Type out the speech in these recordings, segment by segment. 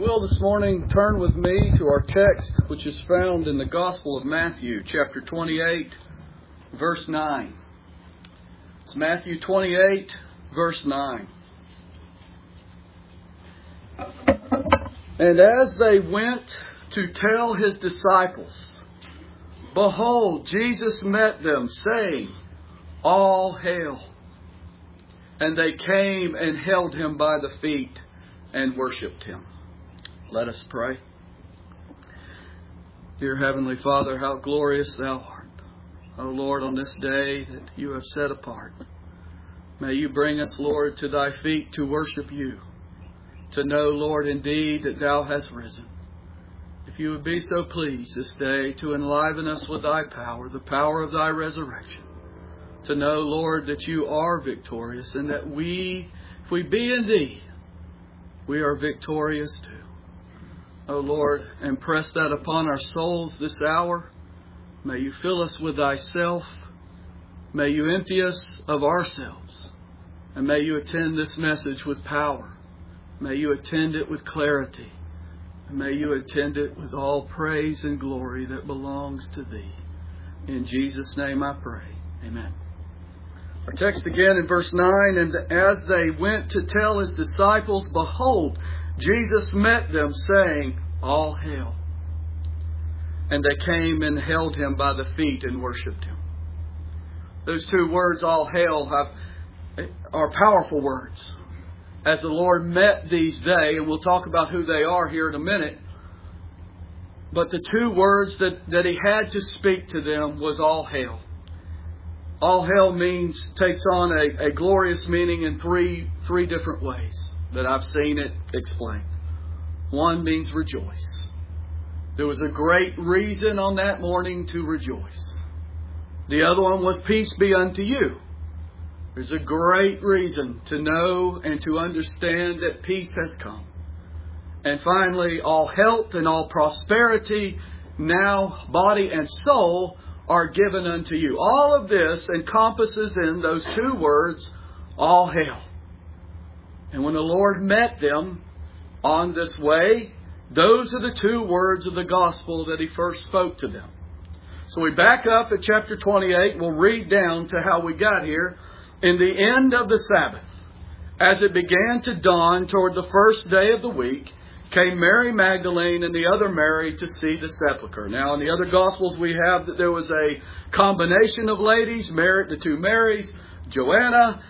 will this morning turn with me to our text, which is found in the Gospel of Matthew, chapter 28, verse 9. It's Matthew 28, verse 9. And as they went to tell his disciples, behold, Jesus met them, saying, All hail. And they came and held him by the feet and worshipped him. Let us pray. Dear Heavenly Father, how glorious Thou art. O Lord, on this day that You have set apart, may You bring us, Lord, to Thy feet to worship You, to know, Lord, indeed that Thou hast risen. If You would be so pleased this day to enliven us with Thy power, the power of Thy resurrection, to know, Lord, that You are victorious and that we, if we be in Thee, we are victorious too. O Lord, impress that upon our souls this hour. May You fill us with Thyself. May You empty us of ourselves. And may You attend this message with power. May You attend it with clarity. And may You attend it with all praise and glory that belongs to Thee. In Jesus' name I pray. Amen. Our text again in verse 9, and as they went to tell his disciples, behold, Jesus met them, saying, All hail. And they came and held him by the feet and worshipped him. Those two words, all hail, are powerful words. As the Lord met these they, and we'll talk about who they are here in a minute, but the two words that he had to speak to them was all hail. All hail takes on a glorious meaning in three different ways that I've seen it explained. One means rejoice. There was a great reason on that morning to rejoice. The other one was peace be unto you. There's a great reason to know and to understand that peace has come. And finally, all health and all prosperity, now body and soul, are given unto you. All of this encompasses in those two words, all hail. And when the Lord met them on this way, those are the two words of the gospel that He first spoke to them. So we back up at chapter 28. We'll read down to how we got here. In the end of the Sabbath, as it began to dawn toward the first day of the week, came Mary Magdalene and the other Mary to see the sepulchre. Now, in the other Gospels, we have that there was a combination of ladies, the two Marys, Joanna,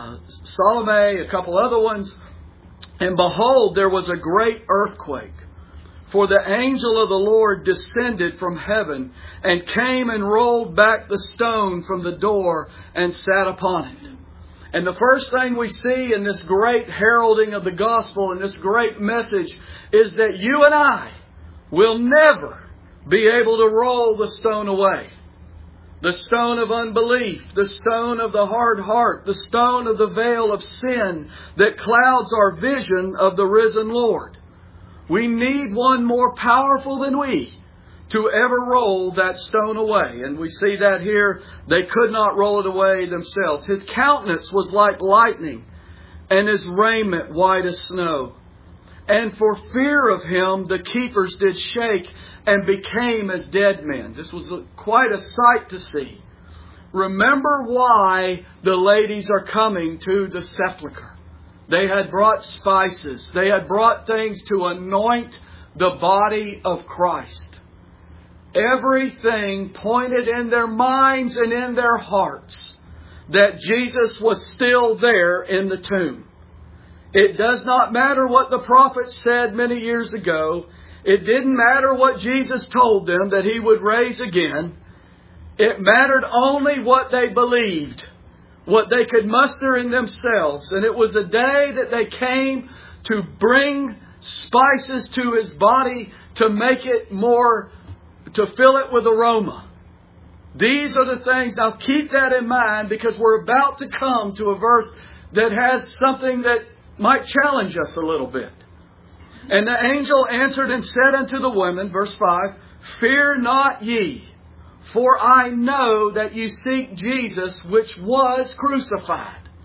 Salome, a couple other ones. And behold, there was a great earthquake. For the angel of the Lord descended from heaven and came and rolled back the stone from the door and sat upon it. And the first thing we see in this great heralding of the gospel and this great message is that you and I will never be able to roll the stone away. The stone of unbelief, the stone of the hard heart, the stone of the veil of sin that clouds our vision of the risen Lord. We need one more powerful than we to ever roll that stone away. And we see that here. They could not roll it away themselves. His countenance was like lightning, and His raiment white as snow. And for fear of Him, the keepers did shake and became as dead men. This was quite a sight to see. Remember why the ladies are coming to the sepulchre. They had brought spices. They had brought things to anoint the body of Christ. Everything pointed in their minds and in their hearts that Jesus was still there in the tomb. It does not matter what the prophets said many years ago. It didn't matter what Jesus told them that He would raise again. It mattered only what they believed, what they could muster in themselves. And it was the day that they came to bring spices to His body to make it more, to fill it with aroma. These are the things. Now keep that in mind, because we're about to come to a verse that has something that might challenge us a little bit. And the angel answered and said unto the women, verse 5, Fear not ye, for I know that ye seek Jesus, which was crucified.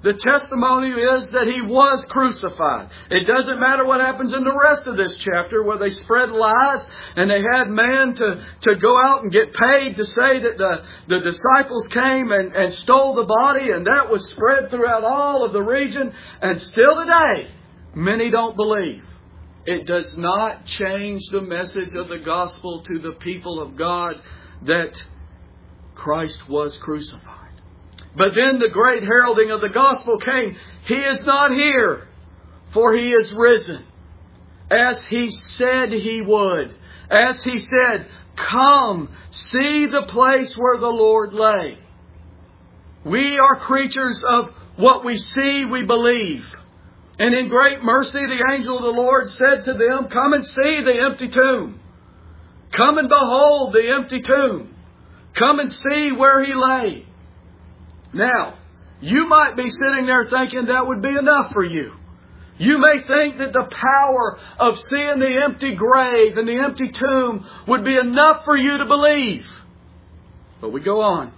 The testimony is that He was crucified. It doesn't matter what happens in the rest of this chapter where they spread lies and they had man to go out and get paid to say that the disciples came and stole the body, and that was spread throughout all of the region. And still today, many don't believe. It does not change the message of the gospel to the people of God that Christ was crucified. But then the great heralding of the gospel came. He is not here, for He is risen, as He said He would. As He said, come, see the place where the Lord lay. We are creatures of what we see, we believe. And in great mercy, the angel of the Lord said to them, come and see the empty tomb. Come and behold the empty tomb. Come and see where He lay. Now, you might be sitting there thinking that would be enough for you. You may think that the power of seeing the empty grave and the empty tomb would be enough for you to believe. But we go on.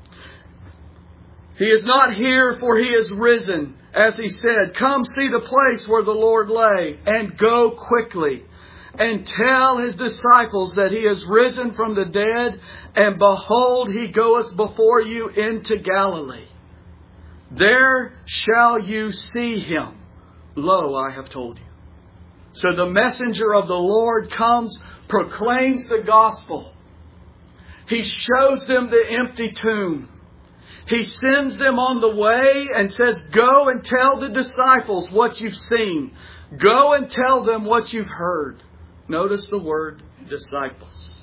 He is not here, for He is risen. As He said, come see the place where the Lord lay, and go quickly, and tell His disciples that He is risen from the dead, and behold, He goeth before you into Galilee. There shall you see Him. Lo, I have told you. So the messenger of the Lord comes, proclaims the gospel. He shows them the empty tomb. He sends them on the way and says, go and tell the disciples what you've seen. Go and tell them what you've heard. Notice the word disciples.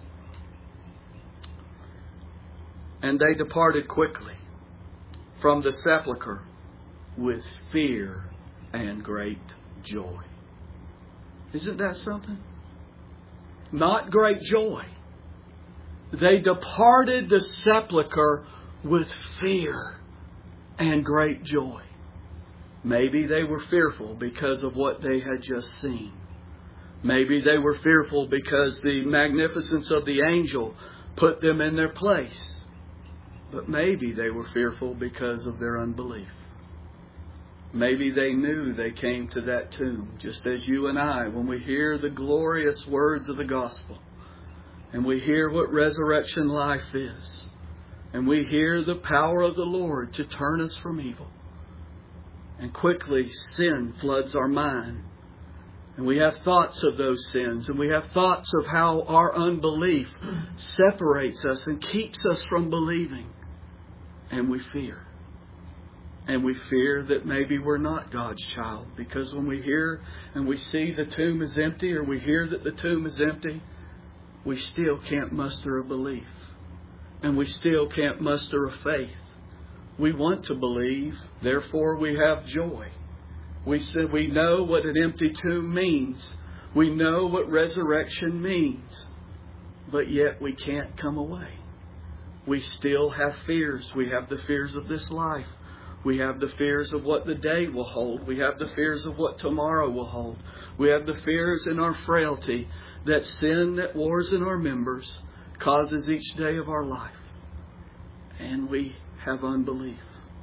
And they departed quickly from the sepulchre with fear and great joy. Isn't that something? Not great joy. They departed the sepulchre with fear and great joy. Maybe they were fearful because of what they had just seen. Maybe they were fearful because the magnificence of the angel put them in their place. But maybe they were fearful because of their unbelief. Maybe they knew they came to that tomb, just as you and I, when we hear the glorious words of the gospel, and we hear what resurrection life is, and we hear the power of the Lord to turn us from evil, and quickly sin floods our mind. And we have thoughts of those sins, and we have thoughts of how our unbelief separates us and keeps us from believing. And we fear. And we fear that maybe we're not God's child, because when we hear and we see the tomb is empty, or we hear that the tomb is empty, we still can't muster a belief. And we still can't muster a faith. We want to believe, therefore we have joy. We said we know what an empty tomb means. We know what resurrection means. But yet we can't come away. We still have fears. We have the fears of this life. We have the fears of what the day will hold. We have the fears of what tomorrow will hold. We have the fears in our frailty that sin that wars in our members causes each day of our life. And we have unbelief.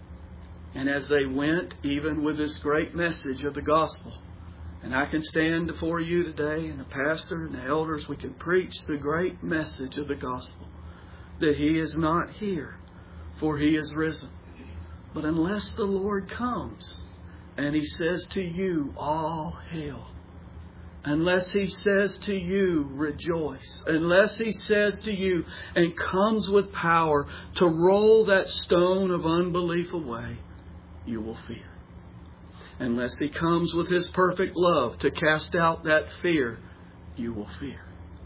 And as they went, even with this great message of the gospel, and I can stand before you today, and the pastor and the elders, we can preach the great message of the gospel, that He is not here, for He is risen. But unless the Lord comes and He says to you, all hail, unless He says to you, rejoice, unless He says to you and comes with power to roll that stone of unbelief away, you will fear. Unless He comes with His perfect love to cast out that fear, you will fear.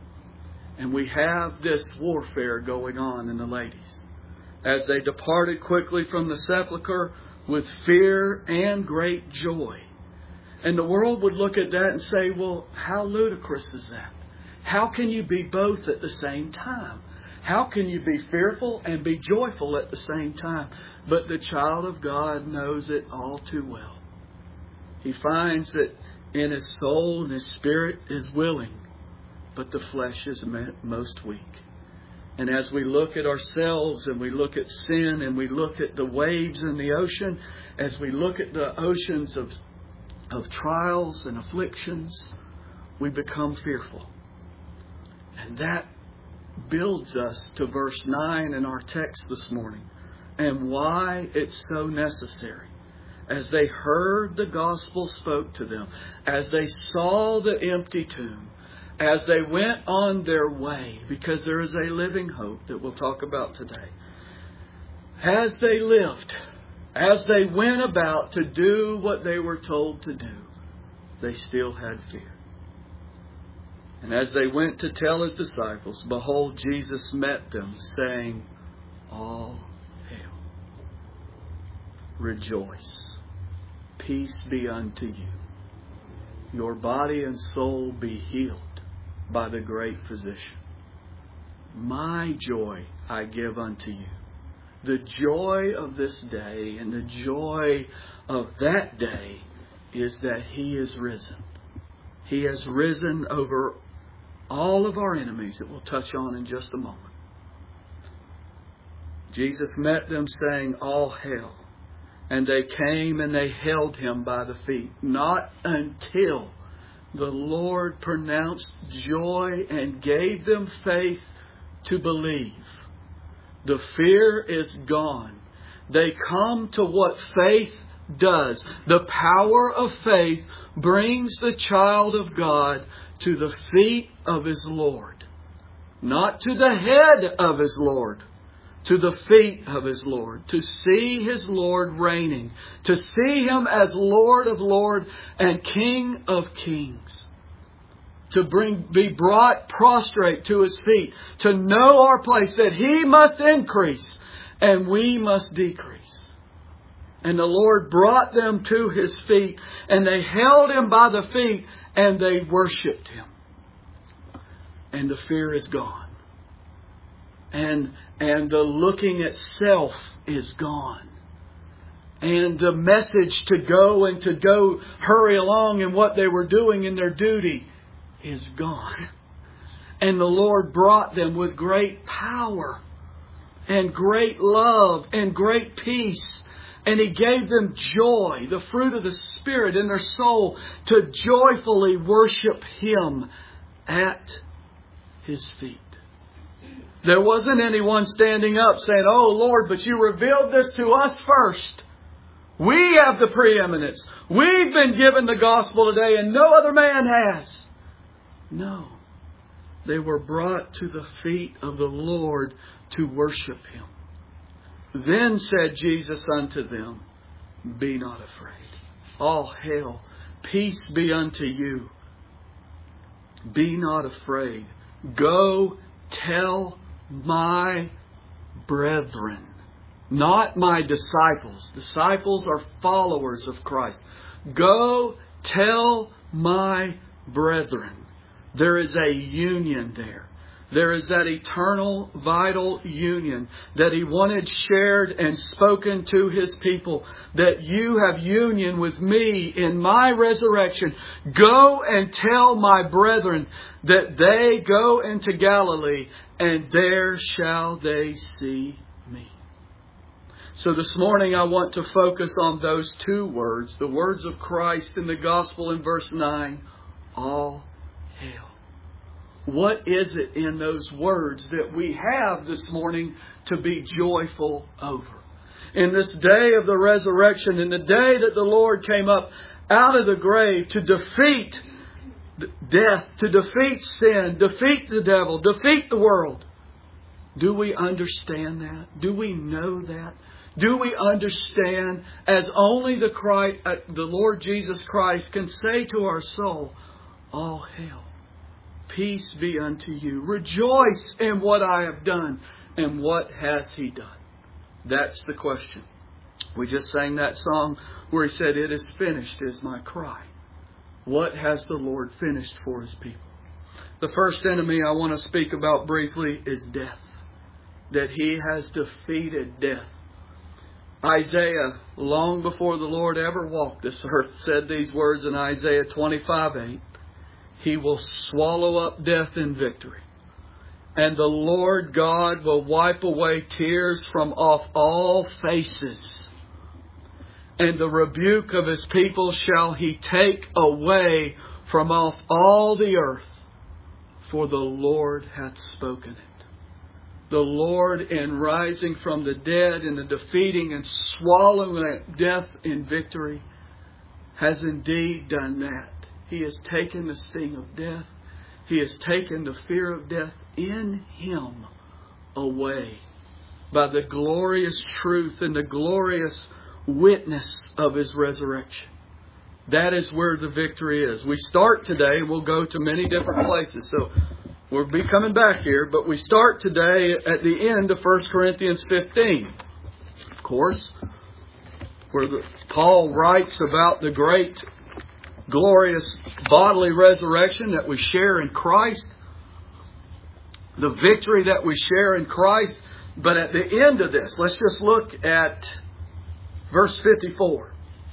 And we have this warfare going on in the ladies. As they departed quickly from the sepulchre with fear and great joy. And the world would look at that and say, well, how ludicrous is that? How can you be both at the same time? How can you be fearful and be joyful at the same time? But the child of God knows it all too well. He finds that in his soul and his spirit is willing, but the flesh is most weak. And as we look at ourselves and we look at sin and we look at the waves in the ocean, as we look at the oceans of trials and afflictions, we become fearful. And that builds us to verse 9 in our text this morning, and why it's so necessary. As they heard the gospel spoke to them, as they saw the empty tomb, as they went on their way, because there is a living hope that we'll talk about today. As they lived, as they went about to do what they were told to do, they still had fear. And as they went to tell His disciples, behold, Jesus met them, saying, all hail. Rejoice. Peace be unto you. Your body and soul be healed by the great physician. My joy I give unto you. The joy of this day and the joy of that day is that He is risen. He has risen over all of our enemies that we'll touch on in just a moment. Jesus met them saying, all hail. And they came and they held Him by the feet. Not until the Lord pronounced joy and gave them faith to believe. The fear is gone. They come to what faith does. The power of faith brings the child of God to the feet of his Lord. Not to the head of his Lord. To the feet of his Lord. To see his Lord reigning. To see Him as Lord of Lords and King of Kings. To be brought prostrate to His feet. To know our place. That He must increase and we must decrease. And the Lord brought them to His feet. And they held Him by the feet. And they worshipped Him. And the fear is gone. And the looking at self is gone. And the message to go hurry along in what they were doing in their duty is gone. And the Lord brought them with great power and great love and great peace. And He gave them joy, the fruit of the Spirit in their soul, to joyfully worship Him at His feet. There wasn't anyone standing up saying, oh Lord, but you revealed this to us first. We have the preeminence. We've been given the gospel today and no other man has. No. They were brought to the feet of the Lord to worship Him. Then said Jesus unto them, be not afraid. All hail. Peace be unto you. Be not afraid. Go tell my brethren. Not my disciples. Disciples are followers of Christ. Go tell my brethren. There is a union there. There is that eternal, vital union that He wanted shared and spoken to His people. That you have union with me in my resurrection. Go and tell my brethren that they go into Galilee and there shall they see me. So this morning I want to focus on those two words. The words of Christ in the Gospel in verse 9. All hail. What is it in those words that we have this morning to be joyful over? In this day of the resurrection, in the day that the Lord came up out of the grave to defeat death, to defeat sin, defeat the devil, defeat the world. Do we understand that? Do we know that? Do we understand as only the Lord Jesus Christ can say to our soul, all hail. Peace be unto you. Rejoice in what I have done. And what has He done? That's the question. We just sang that song where He said, it is finished is my cry. What has the Lord finished for His people? The first enemy I want to speak about briefly is death. That He has defeated death. Isaiah, long before the Lord ever walked this earth, said these words in Isaiah 25:8. He will swallow up death in victory. And the Lord God will wipe away tears from off all faces. And the rebuke of His people shall He take away from off all the earth. For the Lord hath spoken it. The Lord, in rising from the dead and the defeating and swallowing death in victory, has indeed done that. He has taken the sting of death. He has taken the fear of death in Him away by the glorious truth and the glorious witness of His resurrection. That is where the victory is. We start today. We'll go to many different places. So we'll be coming back here. But we start today at the end of 1 Corinthians 15. Of course, where Paul writes about the great, glorious bodily resurrection that we share in Christ. The victory that we share in Christ. But at the end of this, let's just look at verse 54.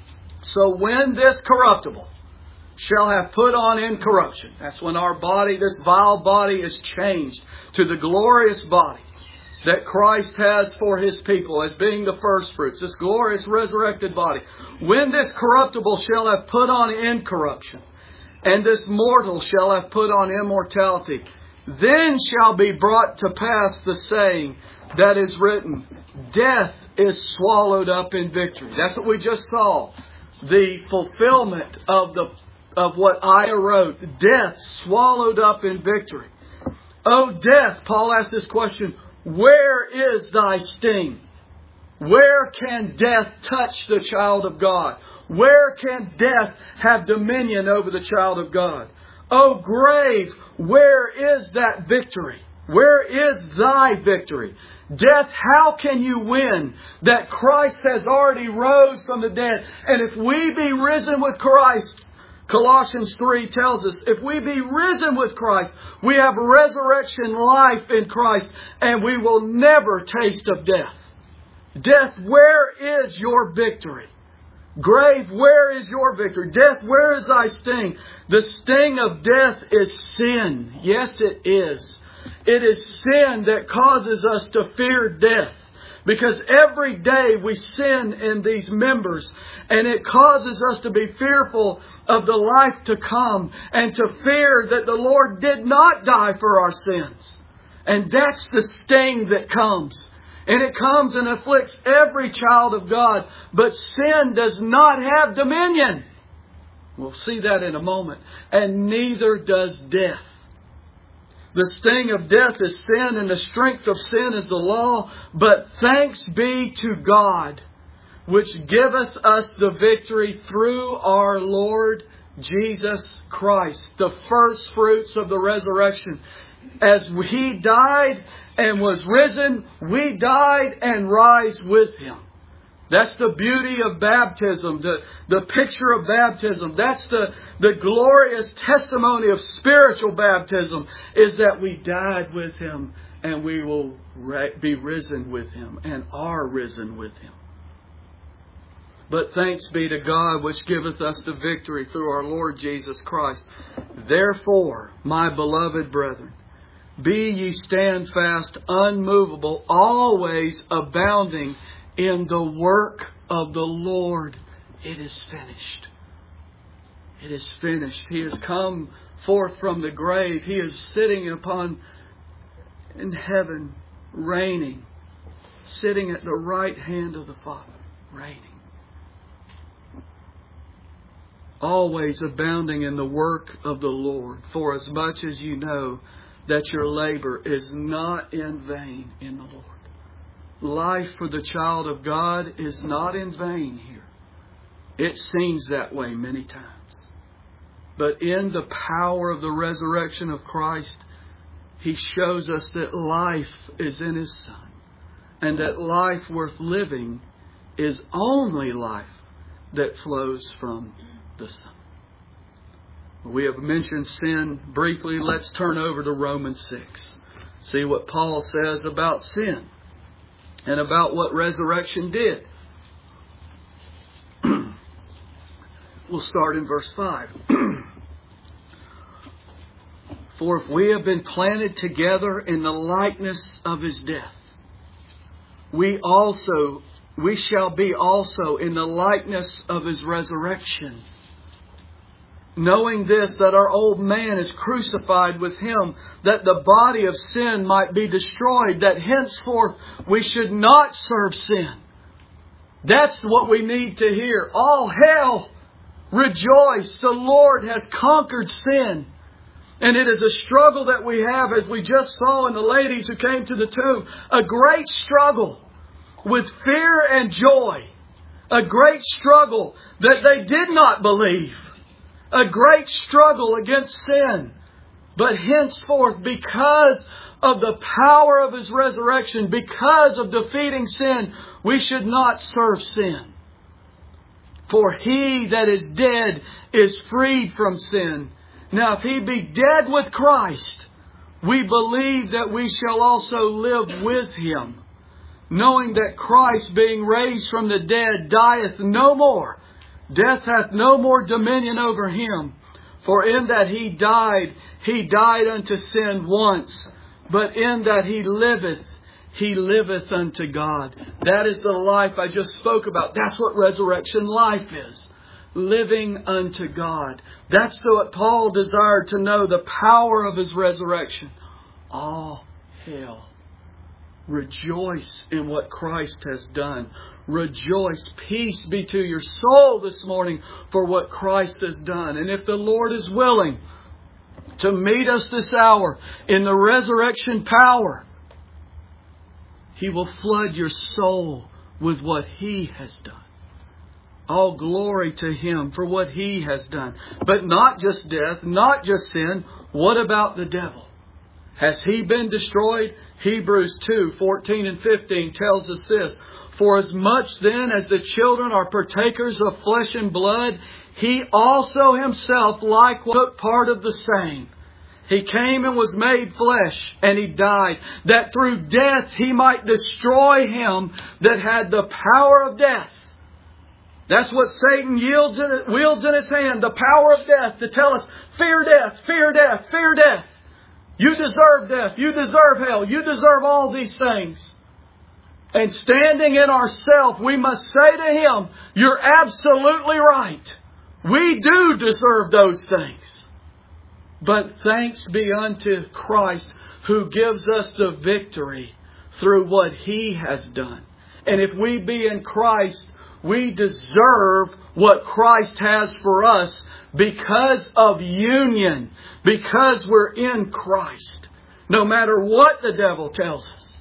So when this corruptible shall have put on incorruption. That's when our body, this vile body, is changed to the glorious body that Christ has for His people as being the first fruits. This glorious resurrected body. When this corruptible shall have put on incorruption, and this mortal shall have put on immortality, then shall be brought to pass the saying that is written, death is swallowed up in victory. That's what we just saw. The fulfillment of what Isaiah wrote. Death swallowed up in victory. O death, Paul asks this question, where is thy sting? Where can death touch the child of God? Where can death have dominion over the child of God? O grave, where is that victory? Where is thy victory? Death, how can you win that Christ has already rose from the dead? And if we be risen with Christ, Colossians 3 tells us, if we be risen with Christ, we have resurrection life in Christ, and we will never taste of death. Death, where is your victory? Grave, where is your victory? Death, where is thy sting? The sting of death is sin. Yes, it is. It is sin that causes us to fear death. Because every day we sin in these members, and it causes us to be fearful of the life to come, and to fear that the Lord did not die for our sins. And that's the sting that comes. And it comes and afflicts every child of God. But sin does not have dominion. We'll see that in a moment. And neither does death. The sting of death is sin, and the strength of sin is the law. But thanks be to God, which giveth us the victory through our Lord Jesus Christ, the first fruits of the resurrection. As He died and was risen, we died and rise with Him. That's the beauty of baptism, the picture of baptism. That's the glorious testimony of spiritual baptism, is that we died with Him and we will be risen with Him and are risen with Him. But thanks be to God which giveth us the victory through our Lord Jesus Christ. Therefore, my beloved brethren, be ye standfast, unmovable, always abounding in the work of the Lord. It is finished. It is finished. He has come forth from the grave. He is sitting in heaven, reigning, sitting at the right hand of the Father, reigning. Always abounding in the work of the Lord, for as much as you know that your labor is not in vain in the Lord. Life for the child of God is not in vain here. It seems that way many times. But in the power of the resurrection of Christ, He shows us that life is in His Son. And that life worth living is only life that flows from the Son. We have mentioned sin briefly. Let's turn over to Romans 6. See what Paul says about sin and about what resurrection did. We'll start in verse 5. For if we have been planted together in the likeness of His death, we shall be also in the likeness of His resurrection. Knowing this, that our old man is crucified with Him, that the body of sin might be destroyed, that henceforth we should not serve sin. That's what we need to hear. All hail! Rejoice! The Lord has conquered sin. And it is a struggle that we have, as we just saw in the ladies who came to the tomb. A great struggle with fear and joy. A great struggle that they did not believe. A great struggle against sin. But henceforth, because of the power of His resurrection, because of defeating sin, we should not serve sin. For he that is dead is freed from sin. Now, if he be dead with Christ, we believe that we shall also live with Him, knowing that Christ, being raised from the dead, dieth no more. Death hath no more dominion over Him. For in that He died unto sin once. But in that He liveth unto God. That is the life I just spoke about. That's what resurrection life is. Living unto God. That's what Paul desired to know, the power of His resurrection. All hail. Rejoice in what Christ has done. Rejoice. Peace be to your soul this morning for what Christ has done. And if the Lord is willing to meet us this hour in the resurrection power, He will flood your soul with what He has done. All glory to Him for what He has done. But not just death, not just sin. What about the devil? Has he been destroyed? Hebrews 2:14 and 15 tells us this. For as much then as the children are partakers of flesh and blood, He also Himself likewise took part of the same. He came and was made flesh, and He died, that through death He might destroy him that had the power of death. That's what Satan wields in his hand, the power of death, to tell us, fear death, fear death, fear death. You deserve death, you deserve hell, you deserve all these things. And standing in ourselves, we must say to him, you're absolutely right. We do deserve those things. But thanks be unto Christ, who gives us the victory through what He has done. And if we be in Christ, we deserve what Christ has for us because of union, because we're in Christ. No matter what the devil tells us.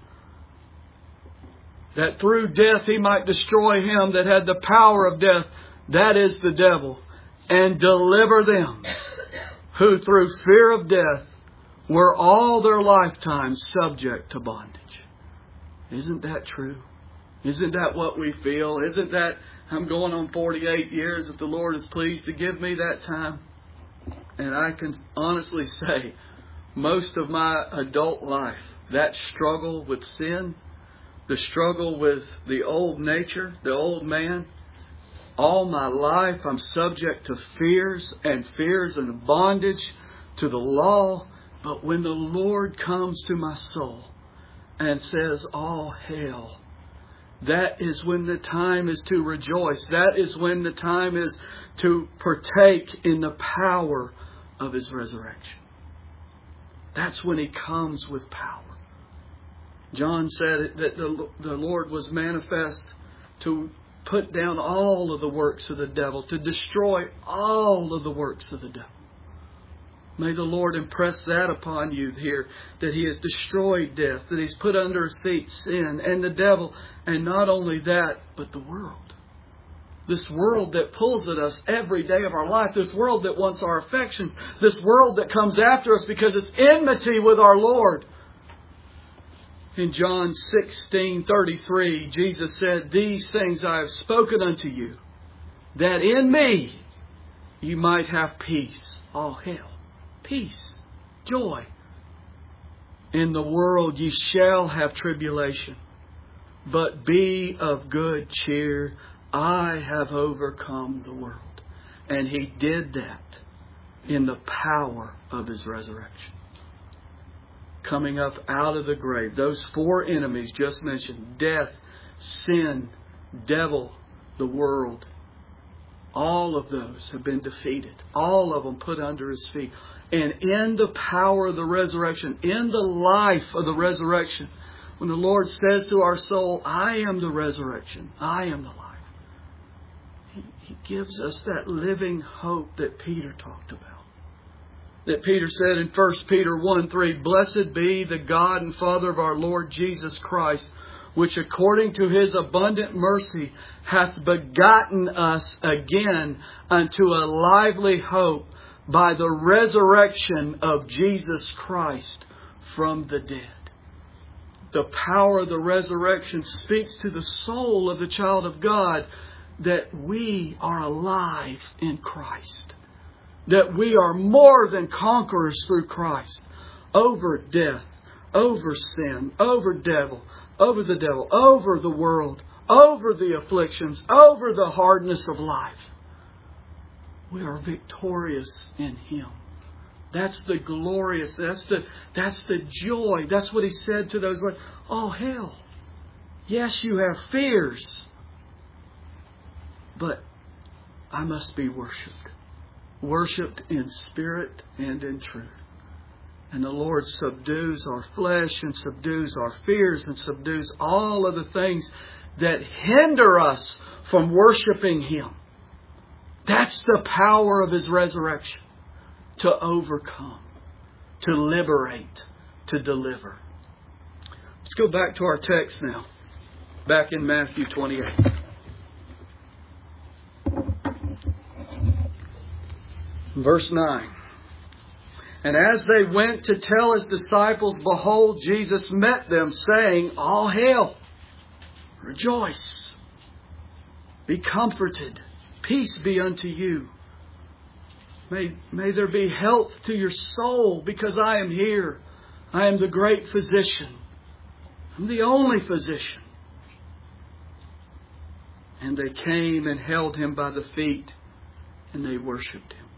That through death He might destroy him that had the power of death, that is the devil, and deliver them who through fear of death were all their lifetime subject to bondage. Isn't that true? Isn't that what we feel? Isn't that, I'm going on 48 years if the Lord is pleased to give me that time? And I can honestly say, most of my adult life, that struggle with sin, the struggle with the old nature, the old man, all my life I'm subject to fears and bondage to the law. But when the Lord comes to my soul and says, all hail, that is when the time is to rejoice. That is when the time is to partake in the power of His resurrection. That's when He comes with power. John said that the Lord was manifest to put down all of the works of the devil, to destroy all of the works of the devil. May the Lord impress that upon you here, that He has destroyed death, that He's put under His feet sin and the devil, and not only that, but the world. This world that pulls at us every day of our life, this world that wants our affections, this world that comes after us because it's enmity with our Lord. In John 16:33, Jesus said, these things I have spoken unto you, that in me you might have peace. All hail. Peace. Joy. In the world ye shall have tribulation, but be of good cheer. I have overcome the world. And He did that in the power of His resurrection. coming up out of the grave. Those four enemies just mentioned, death, sin, devil, the world. All of those have been defeated. All of them put under His feet. And in the power of the resurrection, in the life of the resurrection, when the Lord says to our soul, I am the resurrection, I am the life, He gives us that living hope that Peter talked about. That Peter said in 1 Peter 1:3, Blessed be the God and Father of our Lord Jesus Christ, which according to His abundant mercy hath begotten us again unto a lively hope by the resurrection of Jesus Christ from the dead. The power of the resurrection speaks to the soul of the child of God that we are alive in Christ. That we are more than conquerors through Christ over death, over sin, over the devil, over the world, over the afflictions, over the hardness of life. We are victorious in Him. That's the glorious, that's the joy. That's what He said to those like, oh hell, yes you have fears, but I must be worshipped. Worshipped in spirit and in truth. And the Lord subdues our flesh and subdues our fears and subdues all of the things that hinder us from worshiping Him. That's the power of His resurrection. To overcome, to liberate, to deliver. Let's go back to our text now. Back in Matthew 28. Verse 9. And as they went to tell His disciples, behold, Jesus met them, saying, All hail! Rejoice! Be comforted! Peace be unto you! May there be health to your soul, because I am here. I am the great physician. I'm the only physician. And they came and held Him by the feet, and they worshipped Him.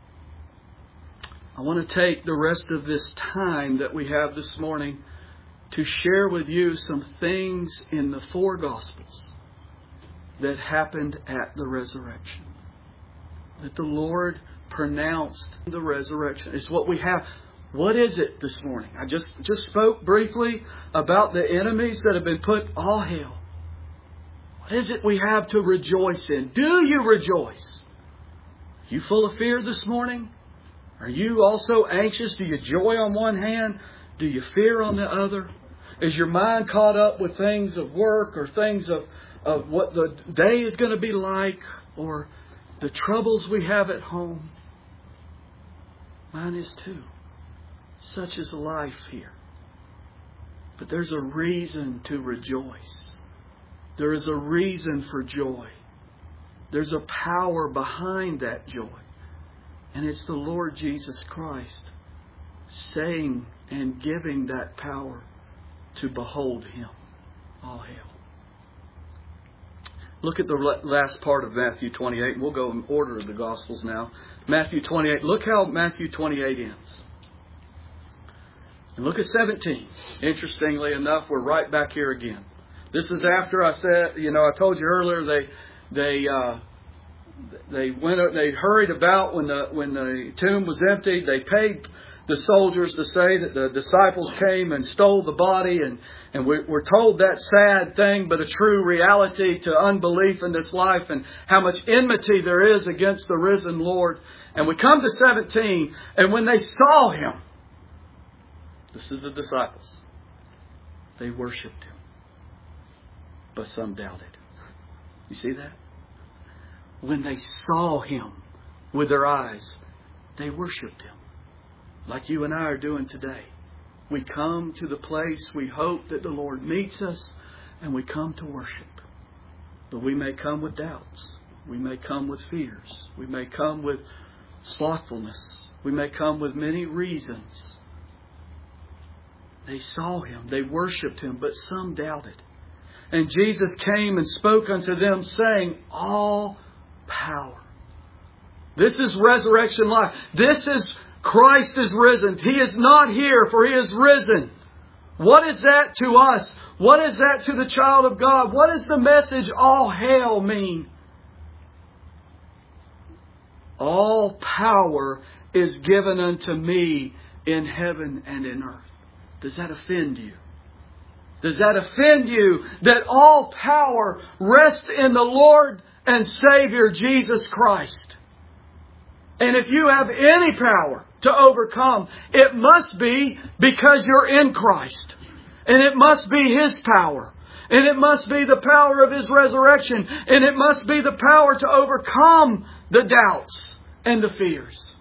I want to take the rest of this time that we have this morning to share with you some things in the four Gospels that happened at the resurrection. That the Lord pronounced the resurrection. It's what we have. What is it this morning? I just spoke briefly about the enemies that have been put all hail. What is it we have to rejoice in? Do you rejoice? Are you full of fear this morning? Are you also anxious? Do you joy on one hand? Do you fear on the other? Is your mind caught up with things of work or things of what the day is going to be like, or the troubles we have at home? Mine is too. Such is life here. But there's a reason to rejoice. There is a reason for joy. There's a power behind that joy. And it's the Lord Jesus Christ saying and giving that power to behold Him. All hail. Look at the last part of Matthew 28. We'll go in order of the Gospels now. Matthew 28. Look how Matthew 28 ends. And look at 17. Interestingly enough, we're right back here again. This is after I said, I told you earlier they hurried about when the tomb was empty. They paid the soldiers to say that the disciples came and stole the body, and we're told that sad thing, but a true reality to unbelief in this life, and how much enmity there is against the risen Lord. And we come to 17, and when they saw Him, this is the disciples, they worshipped Him, but some doubted. You see that? When they saw Him with their eyes, they worshipped Him. Like you and I are doing today. We come to the place we hope that the Lord meets us, and we come to worship. But we may come with doubts. We may come with fears. We may come with slothfulness. We may come with many reasons. They saw Him. They worshipped Him, but some doubted. And Jesus came and spoke unto them, saying, All power. This is resurrection life. This is Christ is risen. He is not here, for He is risen. What is that to us? What is that to the child of God? What does the message all hail mean? All power is given unto me in heaven and in earth. Does that offend you? Does that offend you that all power rests in the Lord and Savior Jesus Christ? And if you have any power to overcome, it must be because you're in Christ. And it must be His power. And it must be the power of His resurrection. And it must be the power to overcome the doubts and the fears.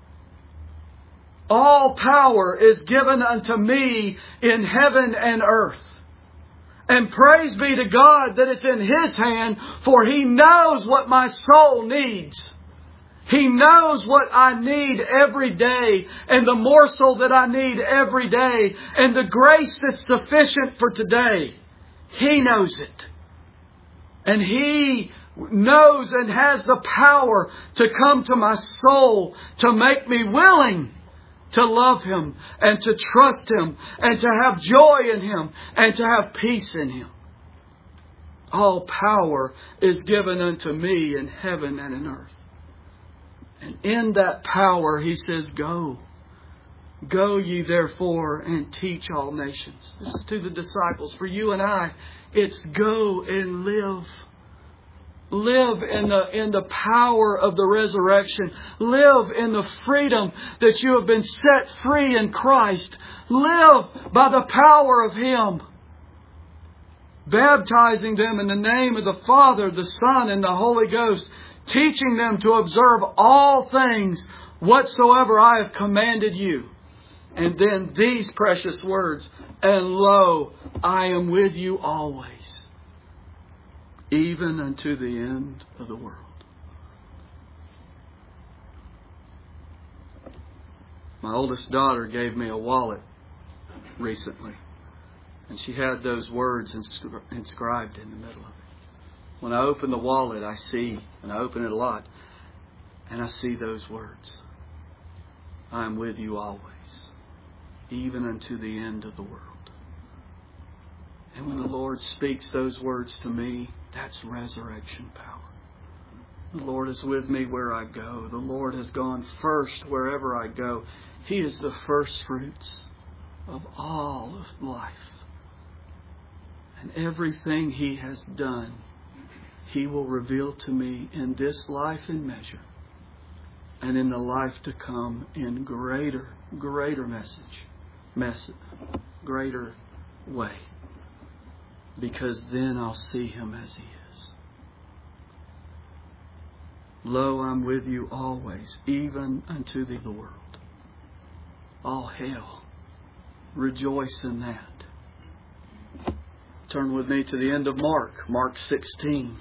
All power is given unto me in heaven and earth. And praise be to God that it's in His hand, for He knows what my soul needs. He knows what I need every day, and the morsel that I need every day, and the grace that's sufficient for today. He knows it. And He knows and has the power to come to my soul, to make me willing to love Him and to trust Him and to have joy in Him and to have peace in Him. All power is given unto me in heaven and in earth. And in that power, He says, go. Go ye therefore and teach all nations. This is to the disciples. For you and I, it's go and live. Live in the power of the resurrection. Live in the freedom that you have been set free in Christ. Live by the power of Him. Baptizing them in the name of the Father, the Son, and the Holy Ghost. Teaching them to observe all things whatsoever I have commanded you. And then these precious words, and lo, I am with you always, even unto the end of the world. My oldest daughter gave me a wallet recently, and she had those words inscribed in the middle of it. When I open the wallet, I see, and I open it a lot, and I see those words. I am with you always, even unto the end of the world. And when the Lord speaks those words to me, that's resurrection power. The Lord is with me where I go. The Lord has gone first wherever I go. He is the first fruits of all of life. And everything He has done, He will reveal to me in this life in measure, and in the life to come in greater greater way. Because then I'll see Him as He is. Lo, I'm with you always, even unto the world. All hail. Rejoice in that. Turn with me to the end of Mark 16.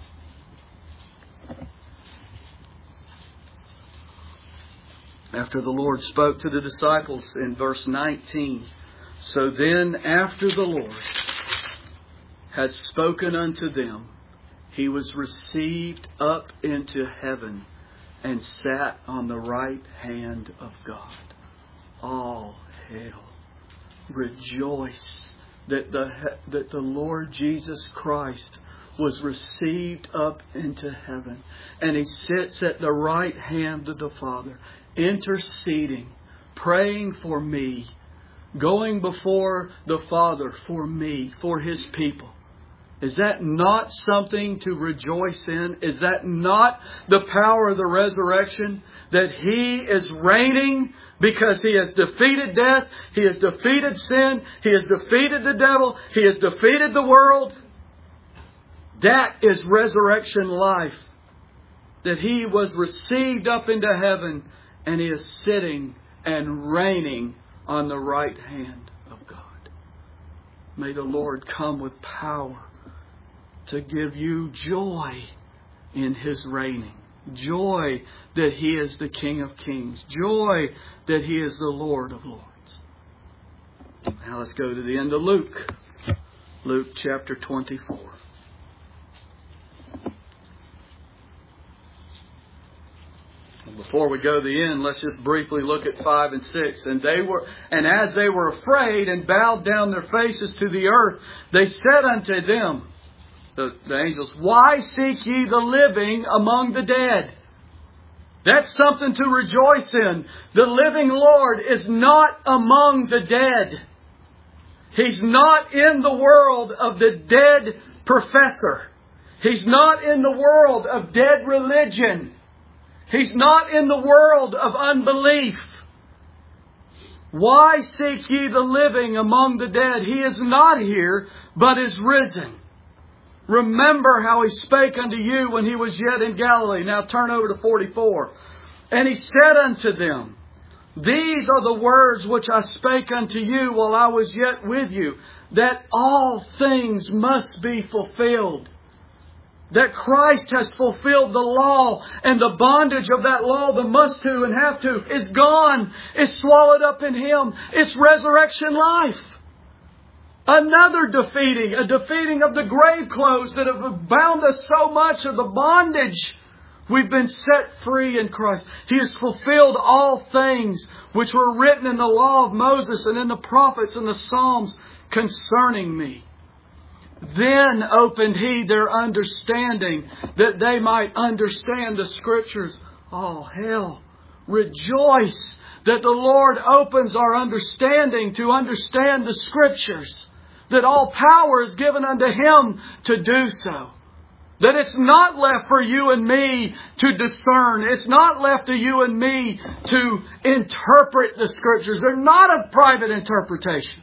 After the Lord spoke to the disciples in verse 19, so then after the Lord had spoken unto them, He was received up into heaven and sat on the right hand of God. All hail. Rejoice that the Lord Jesus Christ was received up into heaven. And He sits at the right hand of the Father, interceding, praying for me, going before the Father for me, for His people. Is that not something to rejoice in? Is that not the power of the resurrection? That He is reigning because He has defeated death, He has defeated sin, He has defeated the devil, He has defeated the world. That is resurrection life. That He was received up into heaven and He is sitting and reigning on the right hand of God. May the Lord come with power to give you joy in His reigning. Joy that He is the King of Kings. Joy that He is the Lord of Lords. Now let's go to the end of Luke. Luke chapter 24. Before we go to the end, let's just briefly look at 5 and 6. And as they were afraid and bowed down their faces to the earth, they said unto them, the angels, Why seek ye the living among the dead? That's something to rejoice in. The living Lord is not among the dead. He's not in the world of the dead professor. He's not in the world of dead religion. He's not in the world of unbelief. Why seek ye the living among the dead? He is not here, but is risen. Remember how He spake unto you when He was yet in Galilee. Now turn over to 44. And He said unto them, These are the words which I spake unto you while I was yet with you, that all things must be fulfilled. That Christ has fulfilled the law, and the bondage of that law, the must to and have to, is gone. It's swallowed up in Him. It's resurrection life. Another defeating, a defeating of the grave clothes that have bound us so much of the bondage. We've been set free in Christ. He has fulfilled all things which were written in the law of Moses and in the prophets and the Psalms concerning me. Then opened He their understanding, that they might understand the Scriptures. Oh, hell! Rejoice that the Lord opens our understanding to understand the Scriptures. That all power is given unto Him to do so. That it's not left for you and me to discern. It's not left to you and me to interpret the Scriptures. They're not of private interpretation.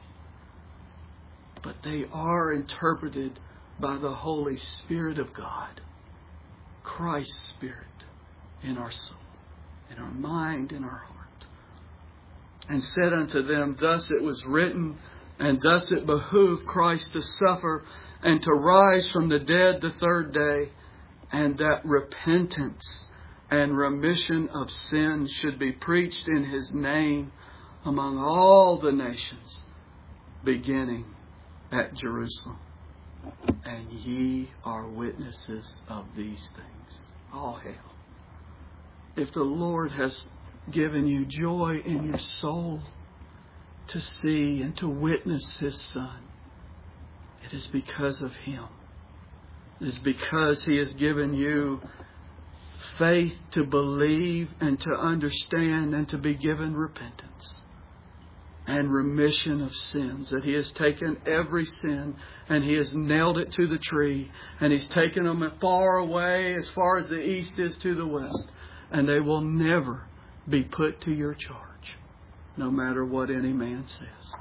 But they are interpreted by the Holy Spirit of God. Christ's Spirit in our soul, in our mind, in our heart. And said unto them, Thus it was written, and thus it behooved Christ to suffer and to rise from the dead the third day, and that repentance and remission of sins should be preached in His name among all the nations, beginning at Jerusalem. And ye are witnesses of these things. All hail. If the Lord has given you joy in your soul to see and to witness His Son, it is because of Him. It is because He has given you faith to believe and to understand and to be given repentance and remission of sins. That He has taken every sin and He has nailed it to the tree. And He's taken them far away, as far as the east is to the west. And they will never be put to your charge, no matter what any man says.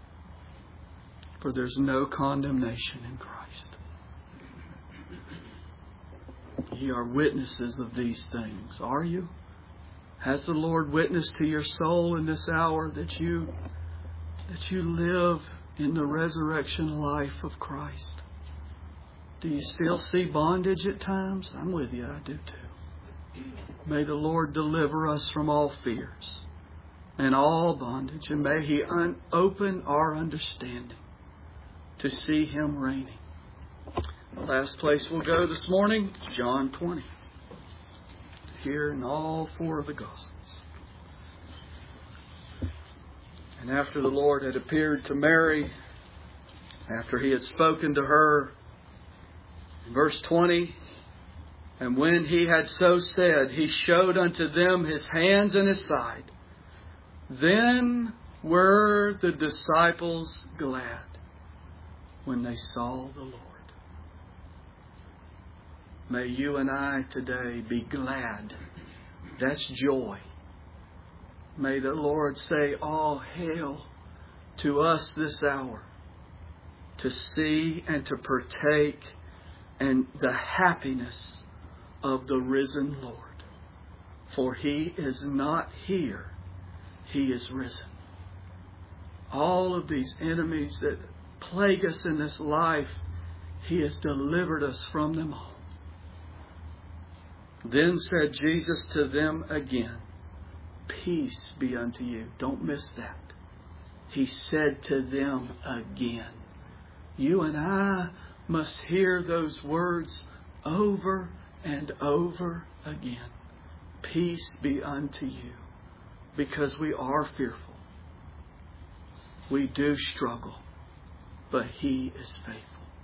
For there's no condemnation in Christ. Ye are witnesses of these things. Are you? Has the Lord witnessed to your soul in this hour that you live in the resurrection life of Christ? Do you still see bondage at times? I'm with you. I do too. May the Lord deliver us from all fears and all bondage. And may He open our understanding to see Him reigning. The last place we'll go this morning, John 20. Here in all 4 of the Gospels. And after the Lord had appeared to Mary, after He had spoken to her, in verse 20, and when He had so said, He showed unto them His hands and His side. Then were the disciples glad when they saw the Lord. May you and I today be glad. That's joy. May the Lord say, all hail to us this hour, to see and to partake in the happiness of the risen Lord. For He is not here, He is risen. All of these enemies that plague us in this life, He has delivered us from them all. Then said Jesus to them again, Peace be unto you. Don't miss that. He said to them again. You and I must hear those words over and over again. Peace be unto you. Because we are fearful. We do struggle. But He is faithful.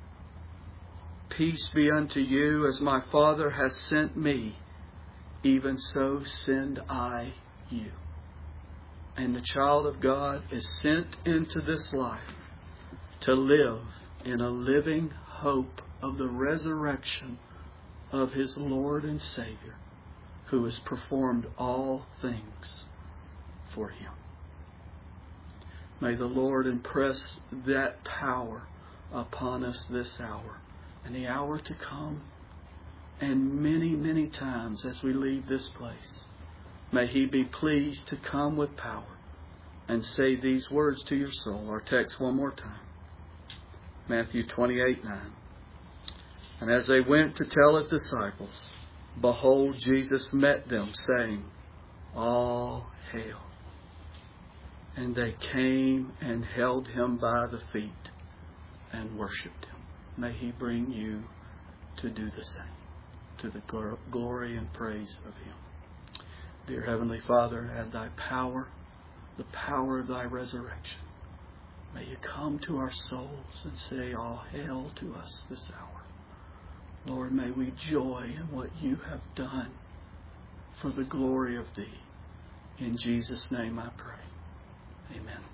Peace be unto you, as my Father has sent me, even so send I you. And the child of God is sent into this life to live in a living hope of the resurrection of his Lord and Savior, who has performed all things for him. May the Lord impress that power upon us this hour and the hour to come, and many, many times as we leave this place. May He be pleased to come with power and say these words to your soul. Our text one more time. Matthew 28:9. And as they went to tell His disciples, behold, Jesus met them, saying, All hail. And they came and held Him by the feet and worshipped Him. May He bring you to do the same, to the glory and praise of Him. Dear Heavenly Father, add Thy power, the power of Thy resurrection. May You come to our souls and say, All hail to us this hour. Lord, may we joy in what You have done for the glory of Thee. In Jesus' name I pray. Amen.